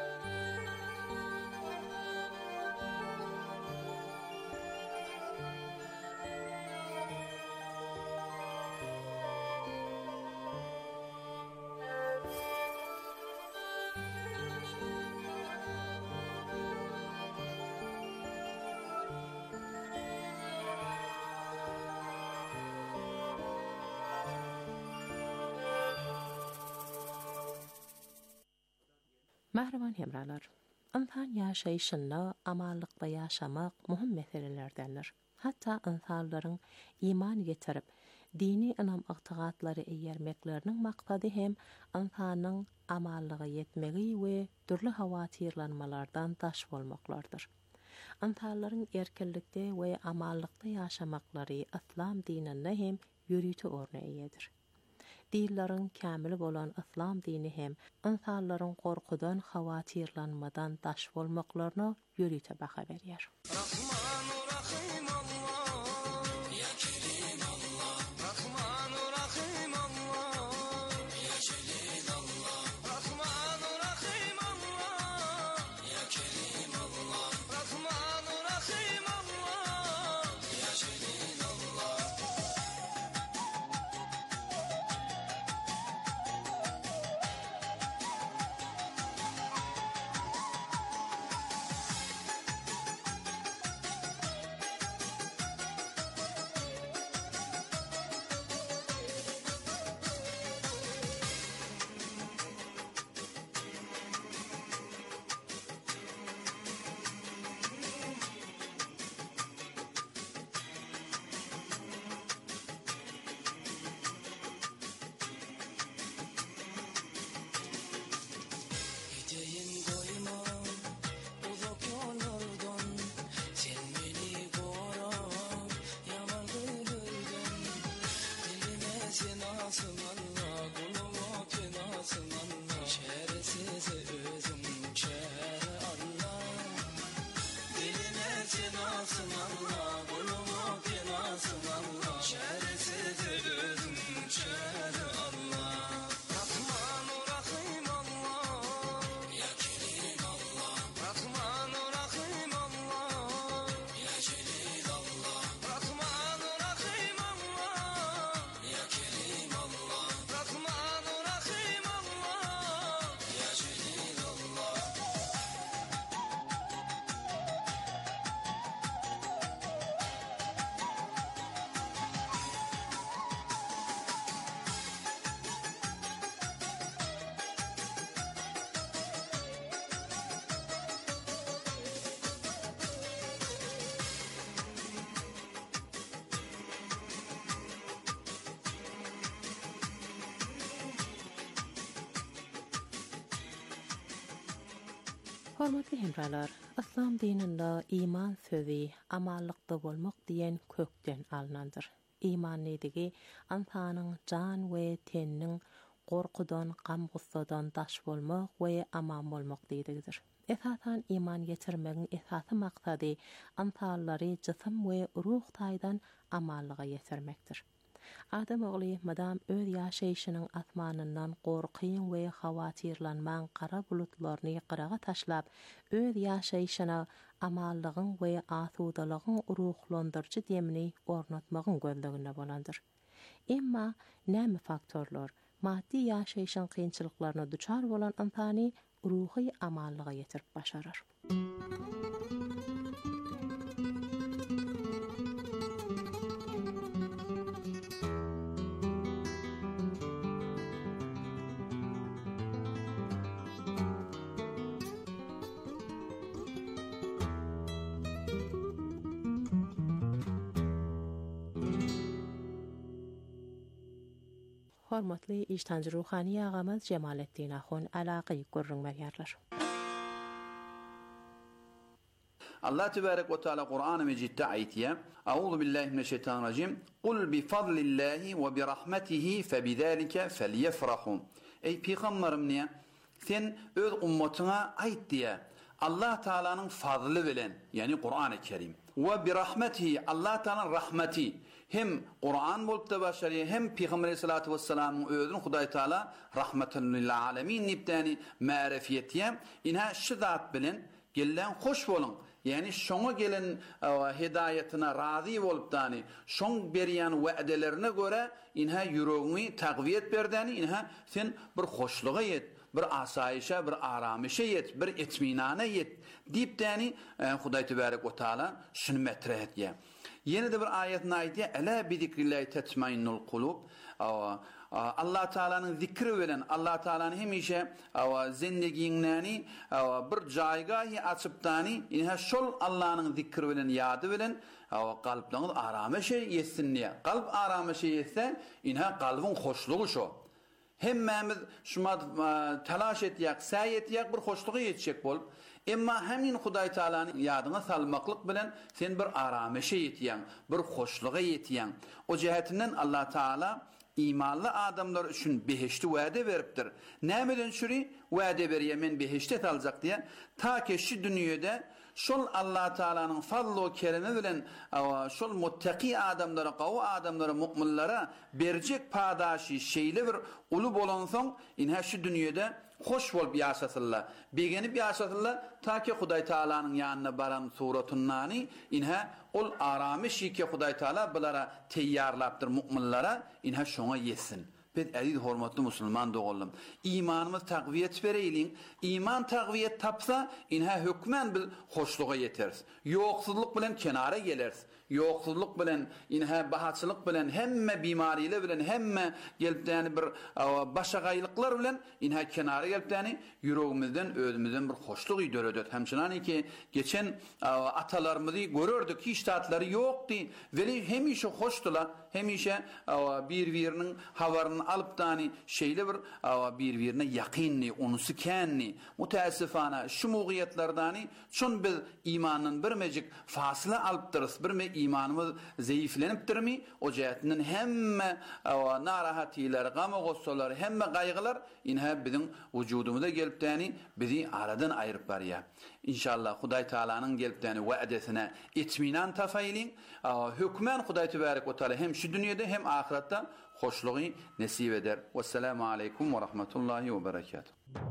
Mehriban hemralar, insan yaşayışında amallıkla yaşamak muhim meselelerdendir. Hatta insanların iman getirip dini inam ıqtiqatları eýermeklerinin maksady hem insanın amallığı yetmegi ve türlü havatirlanmalardan daş bolmaklardır. İnsanların erkinlikde ve amallıkta yaşamakları İslam dininde hem yürütü örneğidir. Dillerin kämili bolan İslam dini hem insanların korkudan, havatirlanmadan daş bolmaklaryna yürüte baka berýär. Hormatly hemralar, İslam dininde iman sözü amallıqda bolmak diyen kökten alınandır. İman nedigi insanın can ve teninin korkudan, gamgussadan daş bolmak ve aman bolmak deydigidir. Esasen iman getirmenin esası maksadi insanları cism ve ruh taydan amallığa getirmektir. Adam oğlu madam öz yaşayışının atmanından qorqıyın ve havatirlanman qara bulutlarını qırağa taşlap, öz yaşayışına amallığın ve asudalığın ruhlandırıcı demini ornatmağın gözlüğüne bolandır. Emma näme faktorlar maddi yaşayışın qiyinçiliklarına duçar bolan insani ruhi amallığa getirip başarar. Hormatly iştancı ruhani ağamız Cemalettin Ahun alaqı görürün meriyarlar. Allah tebarek ve teala Kur'an-ı Mecid'de ayetiye Euzu billahi mineşşeytanirracim Kul bi fadlillahi ve bi rahmetihi fe bizalika felyefrahu. Ey peygamberim ne? Sen öz ummetine ayet diye Allah Teala'nın fazlı bilen yani Kur'an-ı Kerim ve bi rahmetihi Allah Teala'nın rahmeti hem Kur'an bolup da başarıya hem Peygamber Aleyhissalatu vesselam'ın özünün Huday Teala rahmeten lil alemin nibtani ma'rifiyetiye inha şidat bilen gelen hoş bolun. Yani şoňa gelen hidayetine razı bolup dany, şoň berýän wa'delerine göre inha ýüregiňi taqwiyet berdäni, inha sen bir hoşluğa yet, bir asaýyşa, bir aramışa yet, bir etminana yet diýip däni Hudaý tebarek we taala şunu metre etýär. Yine de bir ayetine ayetiye Ela bi zikrillahi tetmainnul kulub. Allah Teala'nın zikri bilen Allah Teala'nın hemişe zindegiňnäni bir jaýgahy açypdany inha şol Allah'ın zikri bilen ýady bilen galplaryň aramışa ýetsin diye. Galp aramışa ýetse inha galbyň hoşlugy şo. Hemmemiz şuma talaş etýäk, säý etýäk bir hoşlugy ýetjek bolup emma hemin Hudaý Teala'nın ýadyna salmaklyk bilen sen bir aramışa ýetýän, bir hoşluga ýetýän. O jehetinden Allah Teala imanlı adamlar üçün beheşti vade veripdir. Nämeden şuri vade berýär men beheşte aljak diye ta ki şu dünýede şol Allah Teala'nın fadlı keremi bilen şol muttaqi adamlara, gawy adamlara, mu'minlara berjek padaşy şeýle bir ulu bolan soň inha şu dünýede hoş bolup ýaşasyllar. Begenip ýaşasyllar ta ki Hudaý Teala'nın ýanyna baran suratunny inha ol aramış ki Hudaý Teala bulara teýýarlapdyr mu'minlara inha şoňa ýetsin. Ben aziz hormatly musulman dogalym. İmanymyz taqwiyet bereýin. İman taqwiyet tapsa inha hökmen bil hoşluğa ýeters. Ýoksuzlyk bilen kenara gelers. Ýoksuzlyk bilen inha bahaçylyk bilen hemme bimariler bilen hemme gelipdäni bir başagaýlyklar bilen inha kenara gelipdäni ýüregimizden özümizden bir hoşluk ýdöredet. Hemçinani ki geçen atalarymyzy görürdük hiç tatlary ýokdy. Veli hemişe hoşdular. Hemişe bir-biriniň habaryny alıp dany şeýle bir bir-birine ýakynly, onusy känli. Mutaessifana şu mugiýetlerden şun biz imanyň bir mejik fasyla alypdyrys. Bir me imanymyz zäiflenipdirmi? O jähetinden hemme narahatlar, gamy gossalar, hemme gaýgylar inha biziň wujudumyza gelip däni bizi aradan aýryp barýar. İnşallah Hudaý Teala'nın gelip däni wa'desine itminan tafaýlin. Hükmen Hudaý tebarek we taala hem şu dünýede hem ahiretde hoşluğu nesip eder. Vesselamu aleykum ve rahmetullahi ve berekatuhu.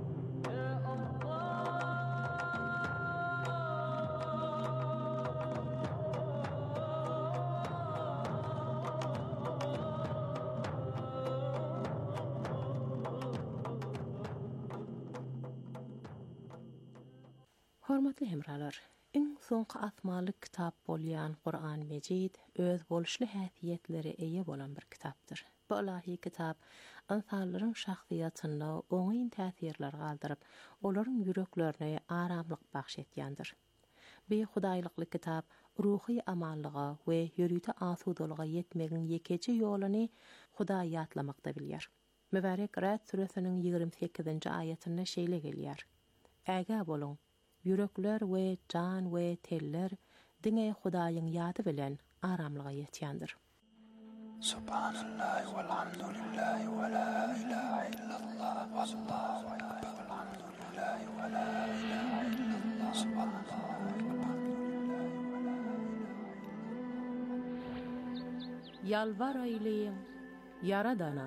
Hormatly hemralar, iň soňky asmalyk kitap bolýan Kur'an-ı Mecid öz boluşly häsiýetleri eýe bolan bir kitapdyr. Bu ilahi kitap insanlaryň şahsiýatyna oňyn täsirler galdyryp, olaryň ýüreklerine aramlyk bahş etýändir. Bu hudaýlykly kitap ruhy amallyga we ýürüýte asudalyga ýetmegiň ýekeçi ýolyny Hudaý ýatlamakda bilýär. Mübarek Ra'd suresiniň ýigrimpi sekizinji aýatyna şeýle gelýär. Ägä bolun, yürekler we can we teller diňe Hudaýyň ýady bilen aramlyga ýetýändir. Subhanallah walhamdulillah wa la ilaha illallah wallahu akbar walhamdulillah wa la ilaha illallah subhanallah Yalvar eyleyin Yaradana.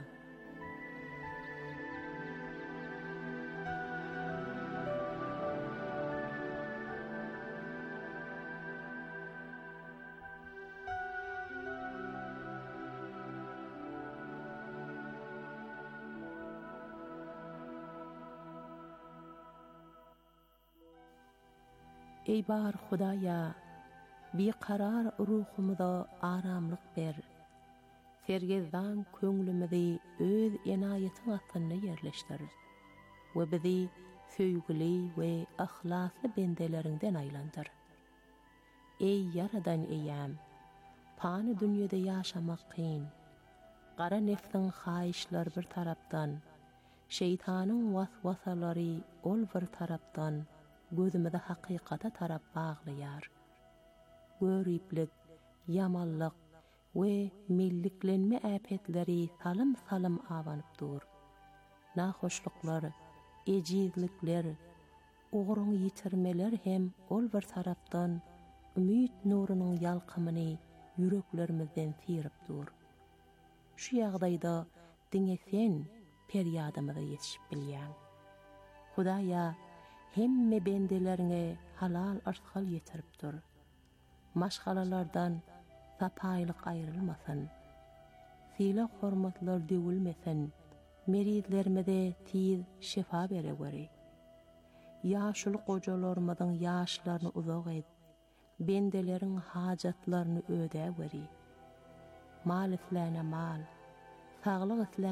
Ey bar Hudaýa, bir karar ruhumyza aramlyk ber. Sergezdan köňlümidi öz enaýetiň atyny ýerleşdir. We bizi söýgüli we ahlasly bendelerinden aýlandyr. Ey yaradan eýäm, pany dünýede ýaşamak kyn. Gara nefsiň haýyşlary bir tarapdan, şeytanyň waswasalary ol bir tarapdan, gözümde hakykata tarap baglaýar. Göriplik, yamallyk we milliklenme äpetleri salym salym awanyp dur. Nahoşluklar, ejizlikler, ogruň ýitirmeler hem ol bir tarapdan ümit nurunyň ýalkymyny yüreklerimizden sirip dur. Şu ýagdaýda diňe sen peryadymyza ýetişip bilýän. Hudaýa hemme bendelerine halal arzkal yetirip dur. Maşgalalardan sapaylık ayrılmasın. Sile hormatlar dövülmesin. Meridlermede tiz şefa bere göre. Yaşlı kocalarımızın yaşlarını uzak et. Bendelerin hacatlarını öde göre. Mal isläne mal. Sağlık isläne